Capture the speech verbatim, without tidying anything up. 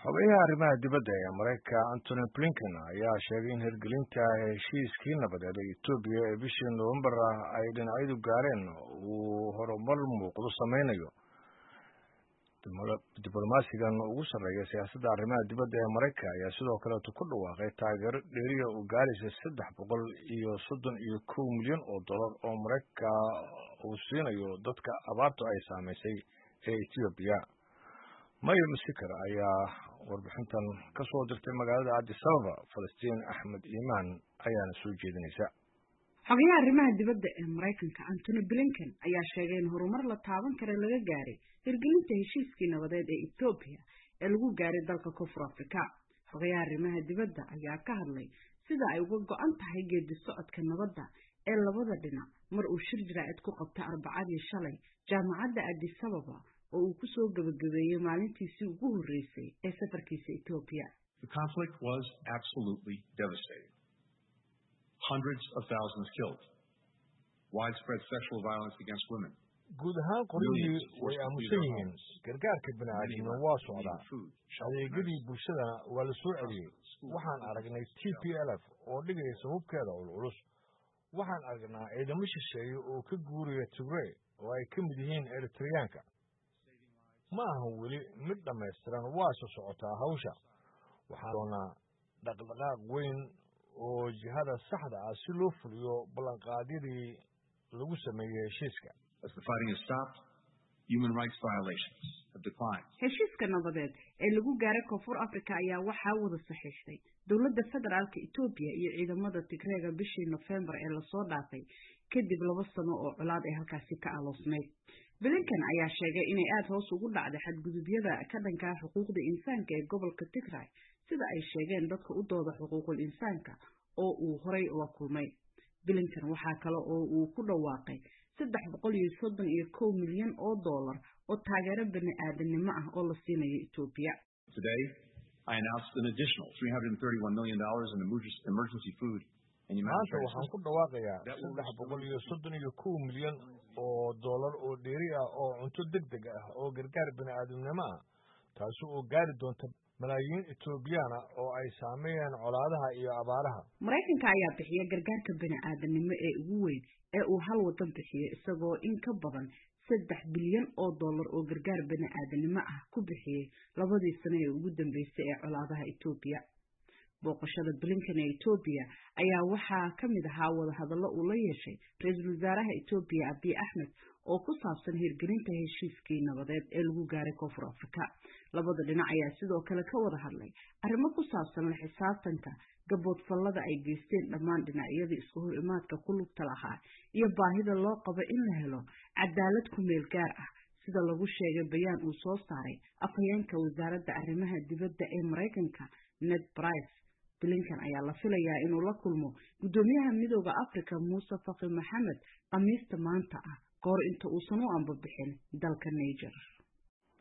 Xogayaha arrimaha dibadda ee Mareykanka Antony Blinken ayaa sheegay in hirgelinta heshiiskii nabadeed ee Itoobiya ee bishii November ay dhinacyadu gaareen uu horumar muuqda sameynayo. Diblomaasigan ugu sarreeya siyaasadda arrimaha dibadda ee Mareykanka ayaa sidoo kale ku dhawaaqay taageero dheeriya oo gaaraysa saddex boqol iyo soddon iyo kow milyan oo dollar oo Mareykanka uu siinayo dadka abaartu ay saameysay ee Itoobiya. Maya Musikar ayaa warbixintan ka soo dirtay magaalada Addis Ababa. Falastiin Axmed Iimaan ayaana soo jeedinaysa. Xogayaha arrimaha dibadda ee Mareykanka Antony Blinken ayaa sheegay in horumar la taaban karo laga gaaray hirgelinta heshiiskii nabadeed ee Itoobiya ee lagu gaaray dalka Koonfur Afrika. Xogayaha arrimaha dibadda ayaa ka hadlay sida ay uga go'an tahay geedi socodka nabadda ee labada dhinac mar uu shir jiraa'id ku qabtay Arbacadii shalay jaamacadda Addis Ababa oo uu ku soo gabagabeeyay maalintiisii ugu horeysay ee safarkiisa Itoobiya. The conflict was absolutely devastating. Hundreds of thousands killed. Widespread sexual violence against women. guud ahaan qoryihii way aamusan yihiin. Gargaarka bini'aadamnimo waa socdaa. Adeegyadii bulshadana waa la soo celiyey. Waxaan aragnay T P L F oo dhigaysa hubkeeda culculus. Waxaan aragnaa ciidamo shisheeye oo ka guuraya Tigray oo ay ka mid yihiin Eritreyaanka. ma aha weli mid dhammaystiran waa soo socotaa hawsha. waxaa doonaa dhaqdhaqaaq weyn oo jihada saxda ah si loo fuliyo ballanqaadyadii lagu sameeyey heshiiska. As the fighting has stopped, human rights violations have declined. Heshiiska nabadeed ee lagu gaaray Koonfur Afrika ayaa waxaa wada saxiixday dowladda federaalka Itoobiya iyo ciidamada Tigreega bishii November ee la soo dhaafay kadib laba sano oo colaad ay halkaasi ka aloosmay. Blinken ayaa sheegay inay aad hoos ugu dhacday xadgudubyada ka dhanka ah xuquuqda insaanka ee gobolka Tigray sida ay sheegeen dadka u dooda xuquuqul insaanka oo uu horay ula kulmay. Blinken waxaa kale oo uu ku dhawaaqay saddex boqol iyo soddon iyo kow milyan oo dollar oo taageero bini'aadanimo ah oo la siinayo Itoobiya. Today, I announced an additional three hundred thirty-one million dollars in emergency food and humanitarian waxaan ku dhawaaqayaa saddex boqol iyo soddon iyo kow milyan oo dollar oo dheeri ah oo cunto degdeg ah oo gargaar bini'aadanimo ah taas oo gaari doonta malaayiin Itoobiyaan oo ay saameeyeen colaadaha iyo abaaraha. Mareykanka ayaa bixiyay gargaarka bini'aadanimo ee ugu weyn ee uu hal wadan bixiyay isagoo in ka badan saddex bilyan oo dollar oo gargaar bini'aadanimo ah ku bixiyay labadii sano ee ugu dambeysay ee colaadaha Itoobiya. Booqashada Blinken ee Itoobiya ayaa waxaa ka mid ahaa wada hadallo uu la yeeshay ra'iisul wasaaraha Itoobiya Abiy Ahmed oo ku saabsan hirgelinta heshiiskii nabadeed ee lagu gaaray Koonfur Afrika. Labada dhinac ayaa sidoo kale ka wada hadlay arrimo ku saabsan la xisaabtanka gaboodfallada ay geysteen dhammaan dhinacyadii isku hor imaadka ku lugta lahaa iyo baahida loo qabo in la helo cadaalad ku meel gaar ah sida lagu sheegay bayaan uu soo saaray afhayeenka wasaaradda arrimaha dibadda ee Mareykanka Ned Price. Blinken ayaa la filayaa inuu la kulmo gudoomiyaha midowga Afrika Muuse Faki Mohamed Khamiista maanta ah goor inta uusan u anbabixin dalka Niger.